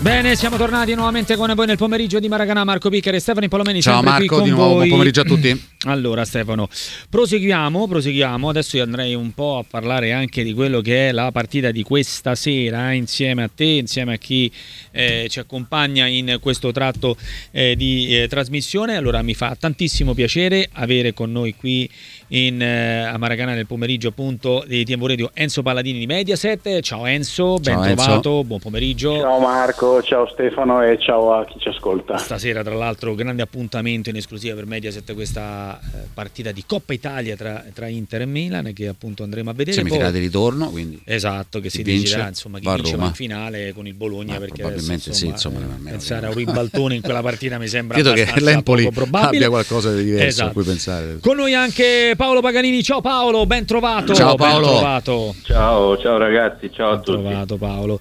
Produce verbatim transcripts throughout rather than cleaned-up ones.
Bene, siamo tornati nuovamente con voi nel pomeriggio di Maracanã. Marco Piccari e Stefano Polomeni. Ciao Marco, di nuovo buon pomeriggio a tutti. Allora Stefano, proseguiamo, proseguiamo. Adesso io andrei un po' a parlare anche di quello che è la partita di questa sera, eh, insieme a te, insieme a chi eh, ci accompagna in questo tratto eh, di eh, trasmissione. Allora mi fa tantissimo piacere avere con noi qui in, eh, a Maracanã nel pomeriggio appunto di T M V Radio Enzo Palladini di Mediaset. Ciao Enzo, ben ciao, trovato, Enzo. Buon pomeriggio. Ciao Marco, ciao Stefano e ciao a chi ci ascolta. Stasera tra l'altro grande appuntamento in esclusiva per Mediaset, questa eh, partita di Coppa Italia tra, tra Inter e Milan che appunto andremo a vedere. Semifinale di ritorno, quindi esatto, che si vince, deciderà insomma chi va a vince Roma. in finale con il Bologna, ah, perché probabilmente adesso, insomma, sì, insomma, eh, pensare a un ribaltone in quella partita mi sembra credo che l'Empoli poco probabile. abbia qualcosa di diverso esatto. a cui pensare. Con noi anche Paolo Paganini. Ciao Paolo, ben trovato. Ciao Paolo. Ben trovato. Ciao, ciao ragazzi, ciao ben a tutti. Trovato Paolo.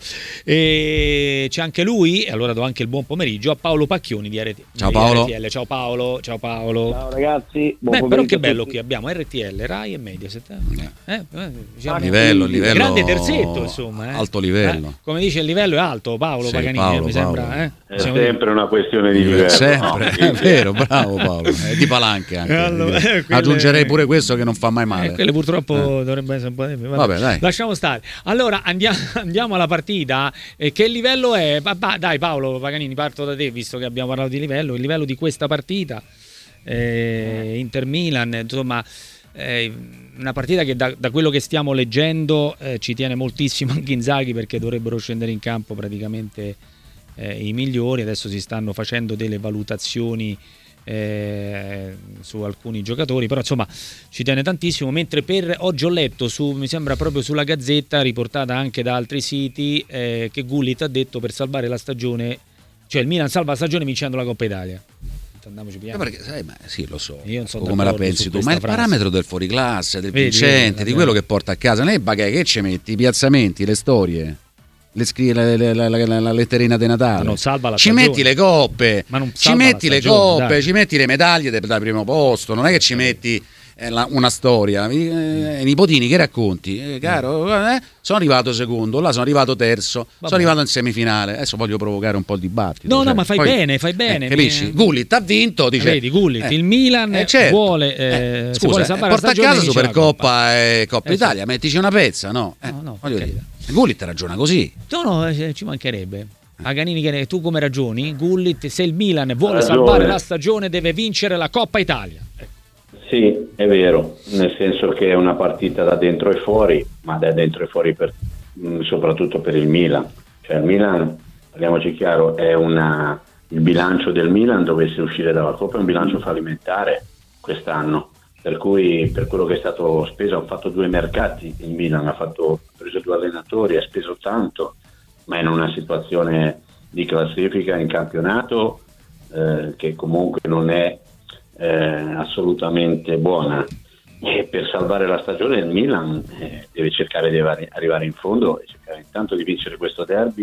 E c'è anche lui, e allora do anche il buon pomeriggio a Paolo Pacchioni di R T L. Ciao Paolo. R T L. Ciao Paolo, ciao Paolo. Ciao ragazzi, buon Beh, però che a bello tutti. qui abbiamo R T L, Rai e Mediaset. Eh? Eh, diciamo, livello, livello grande terzetto, insomma. Eh? Alto livello. Eh? Come dice il livello è alto, Paolo Sì, Paganini, Paolo, mi Paolo. sembra. Eh? È Siamo sempre una questione di livello. Sempre, no? è vero, bravo Paolo. È di palanche anche. Allora, eh, quelle- Aggiungerei pure questo che non fa mai male. Eh, quelle purtroppo Eh. dovrebbe essere un po'. Vabbè, Vabbè, dai. Lasciamo stare. Allora andiamo, andiamo alla partita. Eh, che livello è? Va- va- dai Paolo Paganini, parto da te, visto che abbiamo parlato di livello. Il livello di questa partita, eh, Inter Milan, insomma. Eh, una partita che da, da quello che stiamo leggendo eh, ci tiene moltissimo anche Inzaghi, perché dovrebbero scendere in campo praticamente eh, i migliori. Adesso si stanno facendo delle valutazioni eh, su alcuni giocatori, però insomma ci tiene tantissimo. Mentre per oggi ho letto su, mi sembra proprio sulla Gazzetta, riportata anche da altri siti, eh, che Gullit ha detto per salvare la stagione, cioè il Milan salva la stagione vincendo la Coppa Italia. Andiamoci piano. Eh, perché, sai, ma sì, lo so. Io non sono come la d'accordo pensi su tu? Ma questa il frase. parametro del fuoriclasse, del Vedi, vincente, vedi, di quello che porta a casa, non è bagay, che ci metti? I piazzamenti, le storie, le scri- la, la, la, la, la letterina di Natale. Ma non salva la ci stagione. metti le coppe, Ma non ci salva metti la le stagione, coppe, dai. ci metti le medaglie del primo posto, non è che ci metti eh, la, una storia. I, i nipotini che racconti? Eh, caro, eh, sono arrivato secondo, là sono arrivato terzo, Vabbè. sono arrivato in semifinale. Adesso voglio provocare un po' il dibattito. No, cioè, no, ma fai poi- bene, fai bene. eh, capisci? Mi- Gullit ha vinto, dice. Vedi, Gullit, eh, il Milan eh, certo. vuole, eh, Eh, se scusa, vuole eh, salvare porta la a stagione, casa vince la Supercoppa e Coppa Eh, sì. Italia, mettici una pezza, no? Eh, No, no, voglio per dire. Gullit ragiona così. No, no, eh, ci mancherebbe. Paganini, che ne- tu come ragioni? Gullit, se il Milan vuole Ragione. salvare la stagione deve vincere la Coppa Italia. Ecco. Sì, è vero, nel senso che è una partita da dentro e fuori, ma da dentro e fuori per, mh, soprattutto per il Milan. Cioè il Milan, parliamoci chiaro, è una, il bilancio del Milan dovesse uscire dalla Coppa è un bilancio fallimentare quest'anno, per cui per quello che è stato speso, ha fatto due mercati il Milan, ha, fatto, ha preso due allenatori, ha speso tanto, ma in una situazione di classifica in campionato eh, che comunque non è Eh, assolutamente buona, e per salvare la stagione il Milan eh, deve cercare di arrivare, arrivare in fondo e cercare intanto di vincere questo derby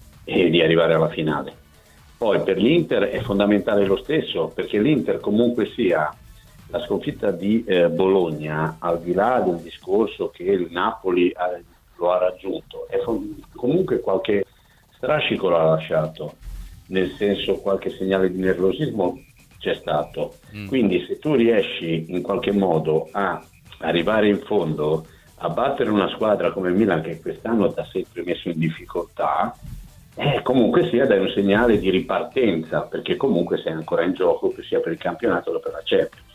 e di arrivare alla finale. Poi per l'Inter è fondamentale lo stesso, perché l'Inter comunque sia la sconfitta di eh, Bologna, al di là del discorso che il Napoli ha, lo ha raggiunto, è fon- comunque qualche strascico l'ha lasciato, nel senso qualche segnale di nervosismo c'è stato. Mm. Quindi se tu riesci in qualche modo a arrivare in fondo, a battere una squadra come il Milan, che quest'anno ti ha sempre messo in difficoltà, eh, comunque sia dai un segnale di ripartenza, perché comunque sei ancora in gioco sia per il campionato che per la Champions.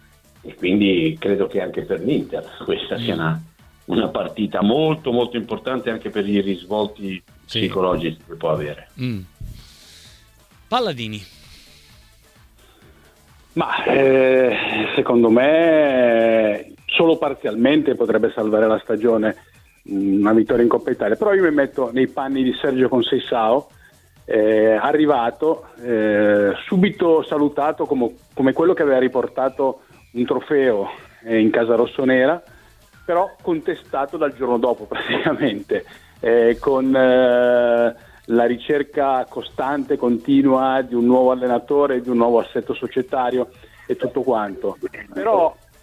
E quindi credo che anche per l'Inter questa mm. sia una, una partita molto molto importante, anche per i risvolti sì. psicologici che può avere. Mm. Palladini. Ma eh, secondo me solo parzialmente potrebbe salvare la stagione una vittoria in Coppa Italia, però io mi metto nei panni di Sergio Conceição, eh, arrivato, eh, subito salutato come, come quello che aveva riportato un trofeo eh, in casa rossonera, però contestato dal giorno dopo praticamente, eh, con eh, la ricerca costante, continua di un nuovo allenatore, di un nuovo assetto societario e tutto quanto. Però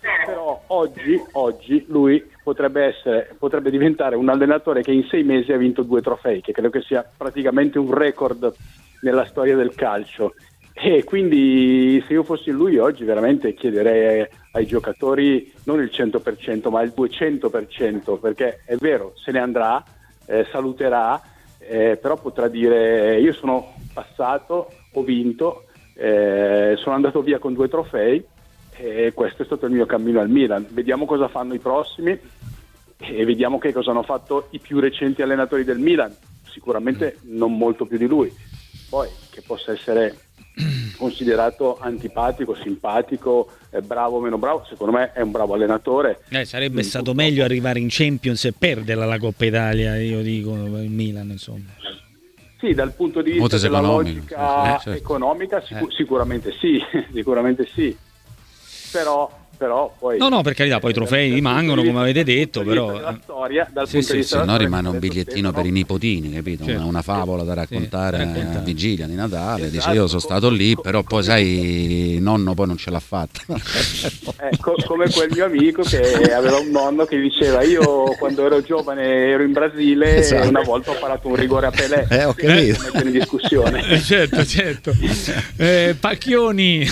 però oggi, oggi lui potrebbe essere, potrebbe diventare un allenatore che in sei mesi ha vinto due trofei, che credo che sia praticamente un record nella storia del calcio. E quindi se io fossi lui oggi veramente chiederei ai giocatori non il cento per cento ma il duecento per cento, perché è vero, se ne andrà, eh, saluterà, eh, però potrà dire io sono passato, ho vinto, eh, sono andato via con due trofei e questo è stato il mio cammino al Milan. Vediamo cosa fanno i prossimi e vediamo che cosa hanno fatto i più recenti allenatori del Milan, sicuramente non molto più di lui, poi che possa essere considerato antipatico, simpatico, eh, bravo o meno bravo, secondo me è un bravo allenatore. Eh, sarebbe stato meglio arrivare in Champions e perderla la Coppa Italia, io dico, il Milan, insomma. Sì, dal punto di vista Molto della economico. logica Eh, certo. economica sicu- Eh. sicuramente sì, sicuramente sì, però, però poi... No, no, per carità, poi i trofei dal- dal rimangono, punto di come vista- avete detto, dal punto di però- vista della storia, dal Sì, punto sì, di vista Se della no storia, rimane un come detto bigliettino Stefano, per i nipotini, capito? Certo. Una, una favola da raccontare da raccontare. a vigilia di Natale. Esatto. Dice io sono stato lì, Co- però poi come- sai, il nonno poi non ce l'ha fatta. Eh, co- come quel mio amico che aveva un nonno che diceva io quando ero giovane ero in Brasile Esatto. e una volta ho parato un rigore a Pelé. Eh, ho capito. Per mettere in discussione. Eh, certo, certo. Eh, Pacchioni.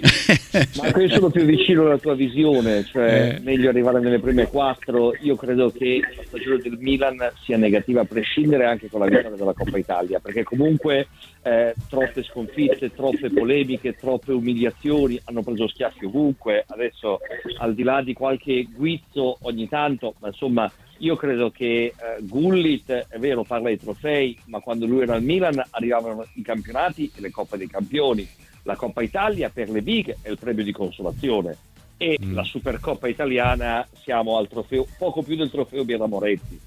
Ma io sono più vicino alla tua visione, cioè Eh. meglio arrivare nelle prime quattro. Io credo che la stagione del Milan sia negativa a prescindere anche con la vittoria della Coppa Italia, perché comunque eh, troppe sconfitte, troppe polemiche, troppe umiliazioni, hanno preso schiaffi ovunque. Adesso al di là di qualche guizzo ogni tanto, ma insomma io credo che eh, Gullit, è vero, parla di trofei, ma quando lui era al Milan arrivavano i campionati e le Coppe dei Campioni. La Coppa Italia per le big è il premio di consolazione e Mm. la Supercoppa italiana siamo al trofeo, poco più del trofeo Birra Moretti.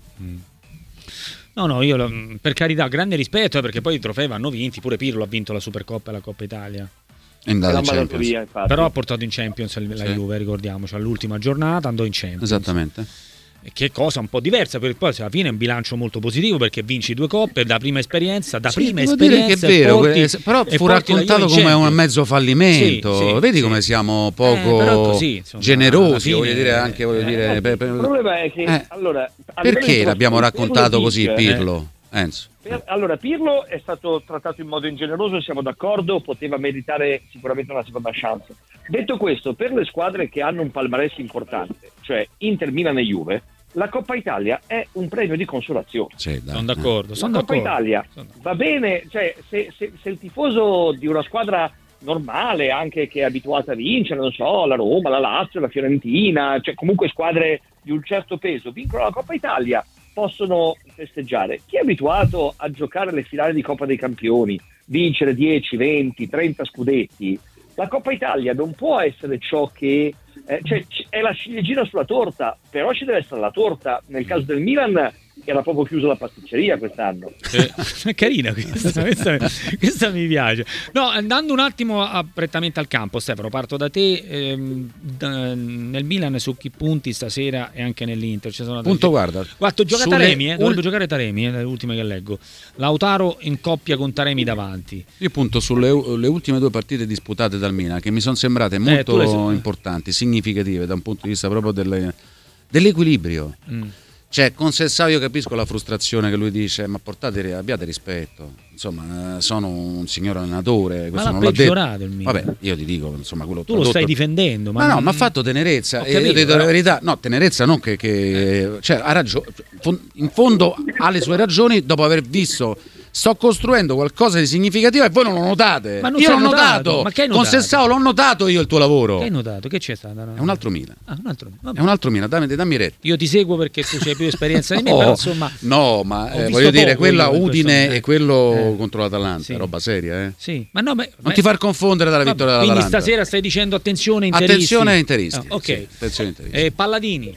No, no, io lo- per carità, grande rispetto, eh, perché poi i trofei vanno vinti, pure Pirlo ha vinto la Supercoppa e la Coppa Italia. È andato È la in Champions. mandatoria, infatti. Però ha portato in Champions la Sì. Juve, ricordiamoci, all'ultima giornata andò in Champions. Esattamente. E che cosa un po' diversa, perché poi alla fine è un bilancio molto positivo perché vinci due coppe da prima esperienza, da Sì, prima devo dire esperienza che è e vero, porti- eh, però e fu porti la Juve raccontato in come un Champions. mezzo fallimento. Sì, sì, Vedi sì. come siamo Eh, però poco così, insomma, alla generosi, fine- voglio dire anche voglio eh, dire, per- per- Il problema è che Eh, allora, a livello perché di l'abbiamo trofei, raccontato Pirlo così vince, Pirlo? Enzo. Per- allora, Pirlo è stato trattato in modo ingeneroso, siamo d'accordo, poteva meritare sicuramente una seconda chance. Detto questo, per le squadre che hanno un palmarès importante, cioè Inter, Milan e Juve, la Coppa Italia è un premio di consolazione. Sì, dai. Sono d'accordo, La sono Coppa d'accordo. Italia Sono d'accordo. va bene, cioè se, se- se il tifoso di una squadra normale, anche che è abituata a vincere, non so, la Roma, la Lazio, la Fiorentina, cioè comunque squadre di un certo peso, vincono la Coppa Italia, possono festeggiare. Chi è abituato a giocare le finali di Coppa dei Campioni, vincere dieci, venti, trenta scudetti, la Coppa Italia non può essere ciò che eh, cioè c- è la ciliegina sulla torta, però ci deve essere la torta. Nel caso del Milan era proprio chiusa la pasticceria quest'anno. È carina questa, questa, questa mi piace. No, andando un attimo a- prettamente al campo, Stefano, parto da te. ehm, da- nel Milan su chi punti stasera e anche nell'Inter ci sono Punto, guarda. Guarda, gioca Sulle Taremi, eh, dovrebbe ul- giocare Taremi, eh, le ultime che leggo. Lautaro in coppia con Taremi davanti. Io punto sulle le ultime due partite disputate dal Milan che mi sono sembrate tu molto le sai. importanti, significative da un punto di vista proprio delle- dell'equilibrio. Mm. Cioè, con Sessao io capisco la frustrazione che lui dice, ma portate, abbiate rispetto. Insomma, eh, sono un signor allenatore. Ma Questo l'ha non l'ha peggiorato detto. il Milan. Vabbè, io ti dico, insomma, quello Tu lo tradotto- stai difendendo, ma Ma no, non- mi ha fatto tenerezza. Ho E io capito, ti dico però- la verità, no, tenerezza non che, che cioè, ha ragione. In fondo ha le sue ragioni dopo aver visto. Sto costruendo qualcosa di significativo e voi non lo notate. Ma non io sei l'ho notato. notato. Ma che hai Con notato? Sessao l'ho notato io il tuo lavoro. Che hai notato? Che c'è stato? No? È un altro Milan. Ah, un altro. Vabbè. È un altro Milan, dammi, dammi retta. Io ti seguo perché tu hai più esperienza di me, No, però insomma. no, ma ho eh, visto voglio dire, poco quella io in questo Udine momento. e quello Eh. contro l'Atalanta, Sì. roba seria, eh. Sì, ma no, ma, Non ma- ti far confondere dalla vabbè, vittoria quindi dell'Atalanta. stasera stai dicendo attenzione interisti. Attenzione interisti. Ah, ok. sì, attenzione interisti. Eh, Palladini.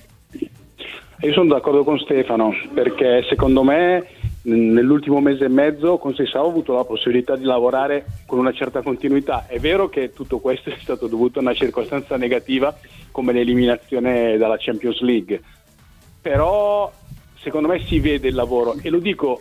Io sono d'accordo con Stefano perché secondo me mh, nell'ultimo mese e mezzo con Sessao ho avuto la possibilità di lavorare con una certa continuità. È vero che tutto questo è stato dovuto a una circostanza negativa come l'eliminazione dalla Champions League, però secondo me si vede il lavoro e lo dico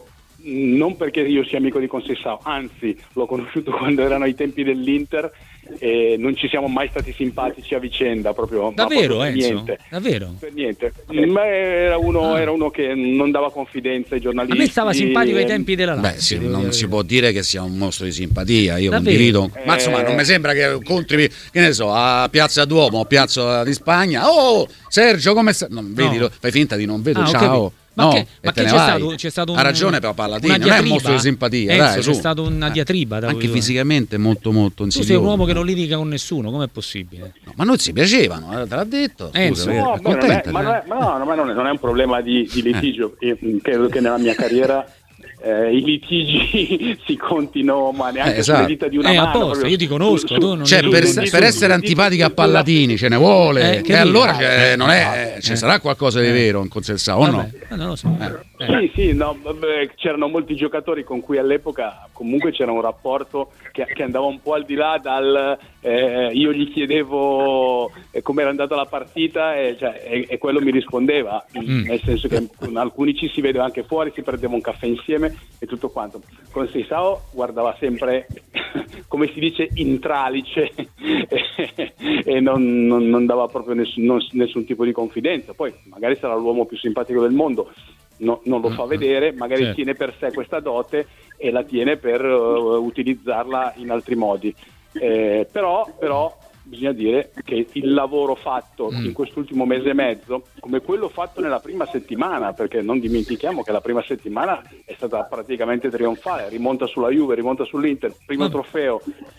non perché io sia amico di Conceição, anzi l'ho conosciuto quando erano ai tempi dell'Inter e non ci siamo mai stati simpatici a vicenda, proprio davvero, ma proprio per Enzo? niente. Davvero? Per niente. Ma era uno, ah. era uno che non dava confidenza ai giornalisti. A me stava simpatico ai tempi della Lazio. Beh, sì, non si può dire che sia un mostro di simpatia, io davvero? condivido. Ma insomma, non mi sembra che contri, che ne so, a Piazza Duomo o Piazza di Spagna. Oh, Sergio, come stai? No, vedi, No. fai finta di non vedo, Ah, ciao. Ma no, che, ma che c'è, stato, c'è stato un, ha ragione però Palladini, non è un mostro di simpatia, Enzo, dai, c'è su. stata una diatriba da anche voi. fisicamente molto molto tu insidioso. sei un uomo che non litiga con nessuno, com'è possibile? No, ma noi si piacevano, te l'ha detto. Enzo. Scusa, No, è beh, non è, contenta, ma, non è, ma no, ma non è, non è un problema di, di litigio. Io credo che nella mia carriera eh, i litigi si contino, ma neanche Eh, esatto. sulle dita di una Eh, mano. apposta, proprio io ti conosco, su- tu su- non cioè, li- per, su- per su- essere antipatica a Palladini ce ne vuole, Eh, e capito. allora cioè, non è, Eh. ci sarà qualcosa di vero in Conceição o no? Vabbè, eh, non lo so. Eh. Sì, sì, no, vabbè, c'erano molti giocatori con cui all'epoca comunque c'era un rapporto che, che andava un po' al di là dal eh, io gli chiedevo eh, come era andata la partita e, cioè, e, e quello mi rispondeva, Mm. nel senso che con alcuni ci si vedeva anche fuori, si prendeva un caffè insieme e tutto quanto. Con Seisao guardava sempre, come si dice, in tralice e, e non, non, non dava proprio nessun, non- nessun tipo di confidenza. Poi magari sarà l'uomo più simpatico del mondo, no- non lo fa vedere, magari Certo. tiene per sé questa dote e la tiene per uh, utilizzarla in altri modi. Eh, però, però bisogna dire che il lavoro fatto Mm. in quest'ultimo mese e mezzo, come quello fatto nella prima settimana, perché non dimentichiamo che la prima settimana è stata praticamente trionfale, rimonta sulla Juve, rimonta sull'Inter, primo Vabbè. trofeo,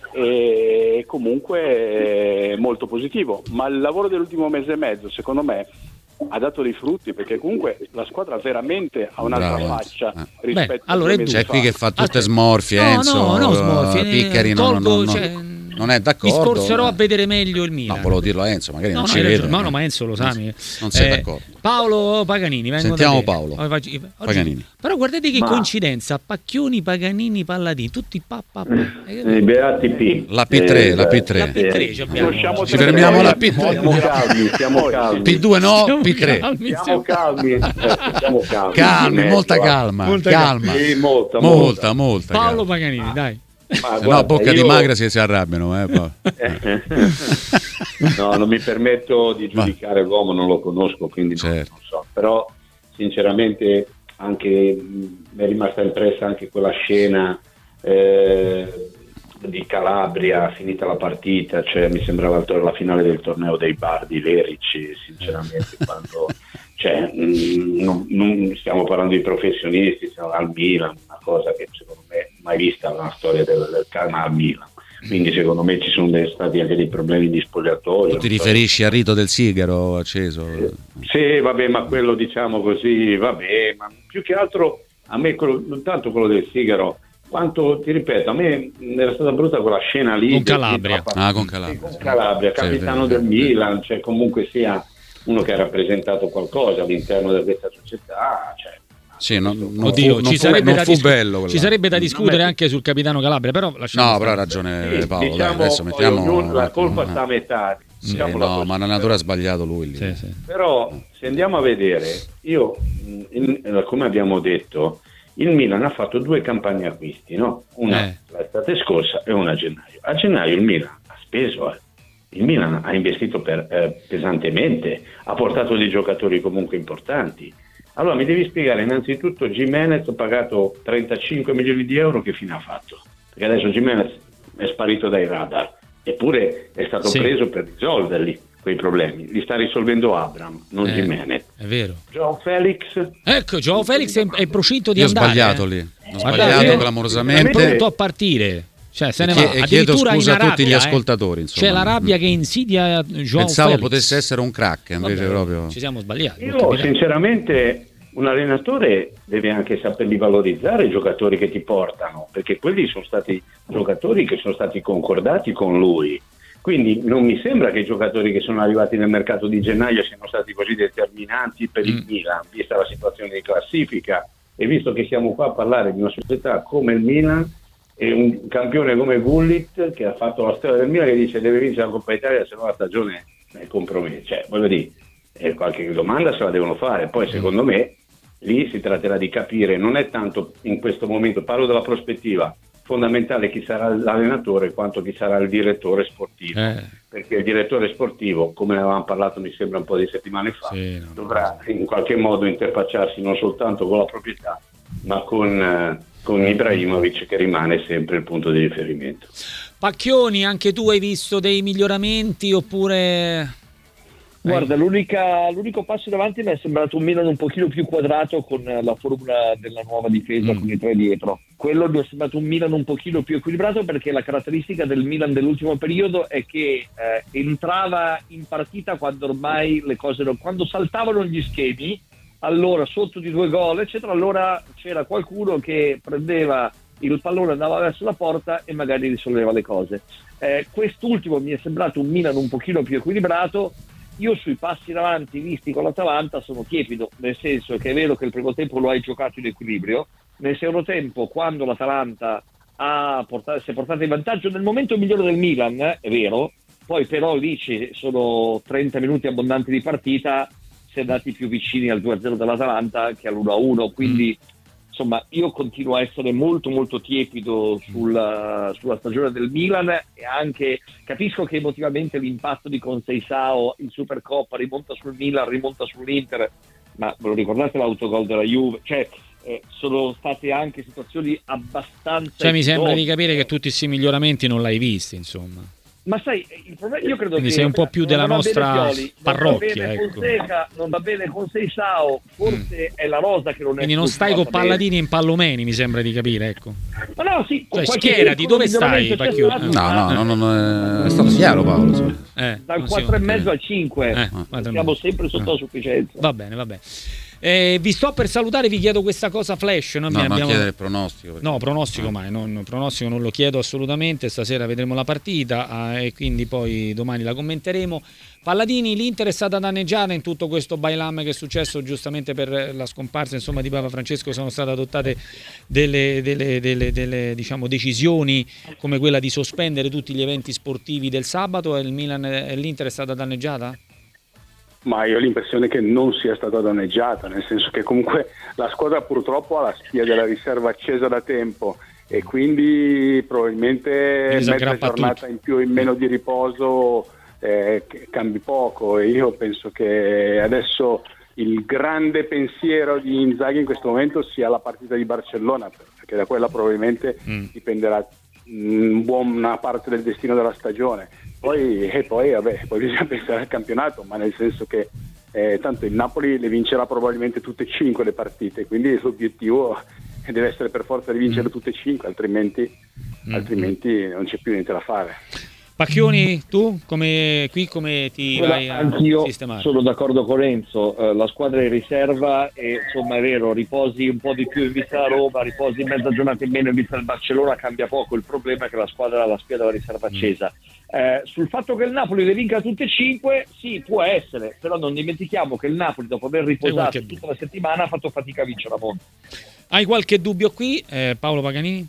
e comunque è molto positivo. Ma il lavoro dell'ultimo mese e mezzo, secondo me, ha dato dei frutti, perché comunque la squadra veramente ha un'altra Bravo, faccia eh. rispetto Beh, allora, a due mesi C'è fa. qui che fa tutte Ah, smorfie, no, Enzo. no, no, smorfie, eh, Piccari non, tolgo, non- non- cioè, non è d'accordo. Mi sforzerò eh. a vedere meglio il Milan. No, volevo dirlo a Enzo, magari No, non no, ci hai vede. ragione. Ma eh. no, ma Enzo lo sa. Non, mi- non sei eh, d'accordo. Paolo Paganini, vengo Sentiamo da te. Paolo. Oggi- oggi- Paganini. Però guardate che Ma- coincidenza, Pacchioni, Paganini, Palladini, tutti pa, pa, pa. I Beati P. La P tre, Eh, la P La tre. P tre ci abbiamo. Conosciamo Ci tre fermiamo alla tre. P tre. Siamo calmi, siamo calmi. P due no, Siamo P tre. calmi, Siamo siamo- calmi, eh, siamo calmi. Calmi, In molta mezzo, calma, Molta calma. Sì, molta, Molta, molta. Paolo calma. Paganini, dai. Ma Se no, a guarda, bocca di io- magra si, si arrabbiano. Eh, poi. No, non mi permetto di giudicare l'uomo, non lo conosco, quindi non, Certo. non so. Però sinceramente anche mh, mi è rimasta impressa anche quella scena eh, di Calabria, finita la partita, cioè mi sembrava il tor- la finale del torneo dei bar di Lerici, sinceramente, quando cioè, mh, non, non stiamo parlando di professionisti, stiamo al Milan, una cosa che secondo me mai vista nella storia del, del calma al Milan. Quindi secondo me ci sono dei- stati anche dei problemi di spogliatoio. Tu ti non so. riferisci al rito del sigaro acceso? Sì, vabbè, ma quello diciamo così, vabbè, ma più che altro a me quello, non tanto quello del sigaro, quanto ti ripeto, a me mh, era stata brutta quella scena lì Con del- Calabria. Ah, con Sì, Calabria. con Calabria, Sì, capitano sì, del sì. Milan, cioè comunque sia uno che ha rappresentato qualcosa all'interno di questa società, cioè, Sì, non, non Oddio, fu, non ci fu, sarebbe non da fu discu- bello. quella. Ci sarebbe da discutere me- anche sul capitano Calabria, però lasciamo No, stare. però ha ragione sì, Paolo. dai, diciamo, adesso poi mettiamo ognuno- la colpa eh. sta a metà. Sì, diciamola no, così. ma l'allenatore ha sbagliato lui lì. Sì, sì. Però se andiamo a vedere, io mh, in- come abbiamo detto, il Milan ha fatto due campagne acquisti, no? Una Eh. l'estate scorsa e una a gennaio. A gennaio il Milan ha speso, eh. il Milan ha investito per, eh, pesantemente, ha portato dei giocatori comunque importanti. Allora mi devi spiegare innanzitutto Gimenez ha pagato trentacinque milioni di euro, che fine ha fatto? Perché adesso Gimenez è sparito dai radar, eppure è stato Sì. preso per risolverli quei problemi. Li sta risolvendo Abraham, non Eh, Gimenez. È vero. Joao Felix Ecco, Joao Felix è, è in procinto di Io ho andare. sbagliato eh. lì. Ho Guardate, sbagliato è clamorosamente. pronto a partire. Cioè, se ne E chie- va. e chiedo Addirittura scusa in a tutti Arabia, gli eh. ascoltatori, insomma. C'è la rabbia che insidia Joao Pensavo Felix. potesse essere un crack, invece Vabbè, proprio. Ci siamo sbagliati. Io ho capito. sinceramente un allenatore deve anche saperli valorizzare i giocatori che ti portano, perché quelli sono stati giocatori che sono stati concordati con lui. Quindi non mi sembra che i giocatori che sono arrivati nel mercato di gennaio siano stati così determinanti per il Mm. Milan, vista la situazione di classifica, e visto che siamo qua a parlare di una società come il Milan e un campione come Gullit, che ha fatto la storia del Milan, che dice deve vincere la Coppa Italia, se no la stagione è compromessa. Cioè, voglio dire, eh, qualche domanda se la devono fare. Poi secondo me lì si tratterà di capire, non è tanto in questo momento, parlo della prospettiva, fondamentale chi sarà l'allenatore quanto chi sarà il direttore sportivo, eh. perché il direttore sportivo, come ne avevamo parlato mi sembra un po' di settimane fa, sì, no, dovrà in qualche modo interfacciarsi non soltanto con la proprietà ma con, eh, con Ibrahimovic, che rimane sempre il punto di riferimento. Pacchioni, anche tu hai visto dei miglioramenti oppure... Guarda, l'unica, l'unico passo in avanti mi è sembrato un Milan un pochino più quadrato con la formula della nuova difesa, mm. con i tre dietro. Quello mi è sembrato un Milan un pochino più equilibrato, perché la caratteristica del Milan dell'ultimo periodo è che eh, entrava in partita quando ormai le cose non, quando saltavano gli schemi, allora sotto di due gol eccetera, allora c'era qualcuno che prendeva il pallone, andava verso la porta e magari risolveva le cose. Eh, quest'ultimo mi è sembrato un Milan un pochino più equilibrato. Io sui passi in avanti visti con l'Atalanta sono tiepido, nel senso che è vero che il primo tempo lo hai giocato in equilibrio, nel secondo tempo quando l'Atalanta ha portato, si è portata in vantaggio nel momento migliore del Milan, eh, è vero, poi però lì ci sono trenta minuti abbondanti di partita, si è andati più vicini al due a zero dell'Atalanta che all'uno a uno, quindi insomma io continuo a essere molto molto tiepido sulla, sulla stagione del Milan, e anche capisco che emotivamente l'impatto di Conceição in Supercoppa rimonta sul Milan, rimonta sull'Inter, ma ve lo ricordate l'autogol della Juve? Cioè eh, sono state anche situazioni abbastanza... Cioè mi sembra di capire che tutti questi miglioramenti non l'hai visti, insomma. Ma sai, il problema, io credo Quindi che sei un po' più della nostra Pioli, parrocchia, non va bene ecco. Fonseca, non va bene Conceição, forse mm. è la rosa che non è. Quindi non stai con Palladini e Pallomeni, mi sembra di capire, ecco. Ma no, sì, cioè, schierati, dove stai, Pacchioni? No, no, no, no, è stato chiaro, Paolo. Eh, Dal quattro e mezzo al cinque, eh, siamo sempre sotto a sufficienza. Va bene, va bene. Eh, vi sto per salutare, vi chiedo questa cosa flash. No, abbiamo... non chiedere il pronostico. No, pronostico mai, non, pronostico non lo chiedo assolutamente. Stasera vedremo la partita eh, e quindi poi domani la commenteremo. Palladini, l'Inter è stata danneggiata in tutto questo bailam che è successo giustamente per la scomparsa, insomma, di Papa Francesco. Sono state adottate delle, delle, delle, delle diciamo, decisioni come quella di sospendere tutti gli eventi sportivi del sabato, e il Milan e l'Inter è stata danneggiata? Ma io ho l'impressione che non sia stata danneggiata, nel senso che comunque la squadra purtroppo ha la spia della riserva accesa da tempo, e quindi probabilmente mezza giornata tutto in più in meno di riposo eh, cambi poco, e io penso che adesso il grande pensiero di Inzaghi in questo momento sia la partita di Barcellona, perché da quella probabilmente mm. dipenderà mh, buona parte del destino della stagione. Poi, e poi, vabbè, poi bisogna pensare al campionato, ma nel senso che eh, tanto il Napoli le vincerà probabilmente tutte e cinque le partite, quindi l'obiettivo deve essere per forza di vincere mm. tutte e cinque, altrimenti, mm. altrimenti non c'è più niente da fare. Pacchioni, tu come, qui come ti Allora, vai a anch'io sistemare? Sono d'accordo con Enzo, eh, la squadra è in riserva e insomma è vero, riposi un po' di più in vista della Roma, riposi mezza giornata in meno in vista del Barcellona, cambia poco, il problema è che la squadra ha la spia della riserva accesa. Mm. Eh, sul fatto che il Napoli le vinca tutte e cinque, sì, può essere, però non dimentichiamo che il Napoli, dopo aver riposato tutta la settimana, ha fatto fatica a vincere a Monza. Hai qualche dubbio qui, eh, Paolo Paganini?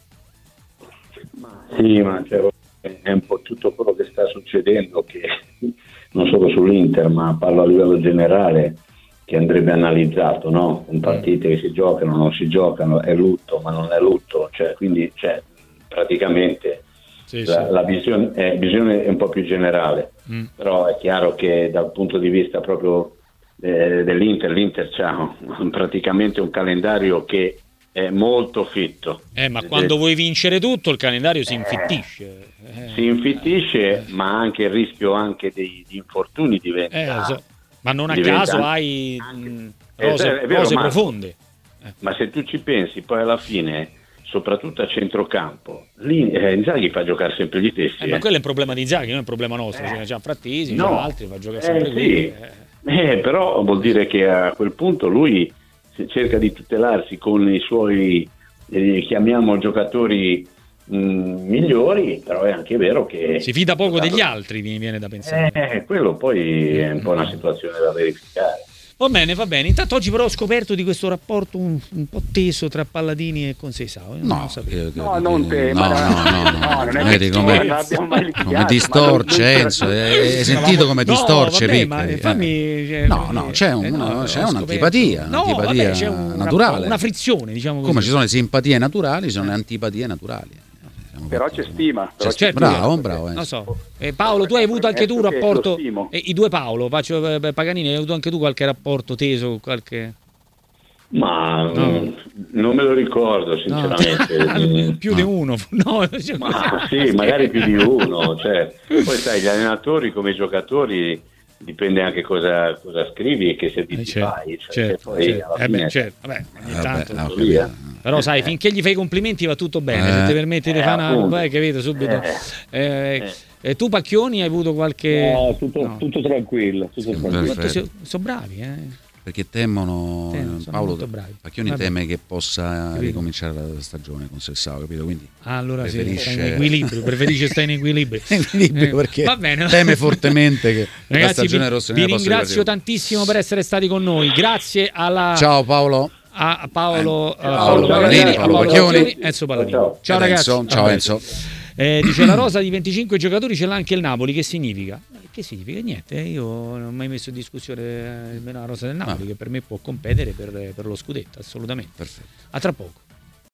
Ma sì, ma cioè, è un po' tutto quello che sta succedendo, che non solo sull'Inter, ma parlo a livello generale, che andrebbe analizzato, no? Un partite che si giocano, non si giocano, è lutto, ma non è lutto, cioè, quindi cioè, praticamente sì, la, sì. la visione, è, visione è un po' più generale, mm. però è chiaro che dal punto di vista proprio eh, dell'Inter, l'Inter c'ha praticamente un calendario che è molto fitto. Eh, ma quando vuoi vincere tutto il calendario si infittisce. Eh, si infittisce, eh. ma anche il rischio anche dei, di infortuni diventa. Eh, so. Ma non a caso hai mh, rose, è vero, rose ma, profonde. Eh. Ma se tu ci pensi, poi alla fine, soprattutto a centrocampo, lì eh, Inzaghi fa giocare sempre gli stessi. Eh, eh. Ma quello è un problema di Inzaghi, non è un problema nostro. Eh. C'è Frattesi, no. c'è altri, fa giocare sempre eh, lui. Sì. Eh, però vuol dire che a quel punto lui cerca di tutelarsi con i suoi eh, chiamiamo giocatori mh, migliori, però è anche vero che si fida poco degli altri, mi viene da pensare. Eh, quello poi è un po' una situazione da verificare. Va bene, va bene. Intanto oggi però ho scoperto di questo rapporto un, un po' teso tra Palladini e Conseisao. No, che, no, non te, no, ma no, no, no, no, non è vedi come, non abbiamo mai litigato, come distorce, ma non- Enzo, hai sentito come No, distorce vabbè, Pippi? ma Eh. fammi, cioè, No, no, c'è, un- eh, no, c'è ho scoperto. un'antipatia, No, un'antipatia vabbè, c'è un- naturale. una frizione, diciamo così. Come ci sono le simpatie naturali, ci sono le antipatie naturali. Siamo Però d'accordo. c'è stima. Però C'è- c'è certo, bravo, certo. bravo, Non Enzo. so. Eh, Paolo, tu hai avuto anche tu un Premetto che rapporto, lo stimo. eh, i due Paolo, faccio eh, Paganini, hai avuto anche tu qualche rapporto teso, qualche... Ma No. mm, non me lo ricordo sinceramente. No. Più di uno, no, cioè, Ma sì, magari più di uno. Cioè. Poi sai, gli allenatori come i giocatori dipende anche cosa, cosa scrivi e che servizi Eh, certo, fai. Cioè, certo, poi certo. alla Eh beh, fine- certo, vabbè, ogni Vabbè, tanto. ho capito. via. Però sai, finché gli fai i complimenti va tutto bene, se Eh. ti permetti di Eh, fare una appunto. eh, capito subito. Eh. Eh, Eh. E tu Pacchioni hai avuto qualche No, tutto, no. tutto tranquillo, tutto Sì, tranquillo. perfetto. Sono bravi, eh. Perché temono, Sì, eh, sono Paolo molto bravi. Pacchioni Vabbè. teme che possa Capito. ricominciare la stagione con Sessao, capito? Quindi Ah, allora sì, preferisce- stai in equilibrio, preferisce stare in equilibrio. equilibrio, Eh, perché va bene. teme fortemente che la Ragazzi, stagione vi, rossonera vi possa ringrazio ripartire. tantissimo per essere stati con noi. Grazie alla Ciao Paolo. a Paolo, Eh, a Paolo Paganini, Paganini, a Paolo Pacchioni. Enzo Palladini. Ciao. Ciao Ed ragazzi. Enzo. Ciao A Enzo. presto. Eh, dice la rosa di venticinque giocatori ce l'ha anche il Napoli, che significa? Che significa? Niente, io non ho mai messo in discussione eh, nemmeno la rosa del Napoli, Ah. che per me può competere per, per lo scudetto, assolutamente. Perfetto. A tra poco.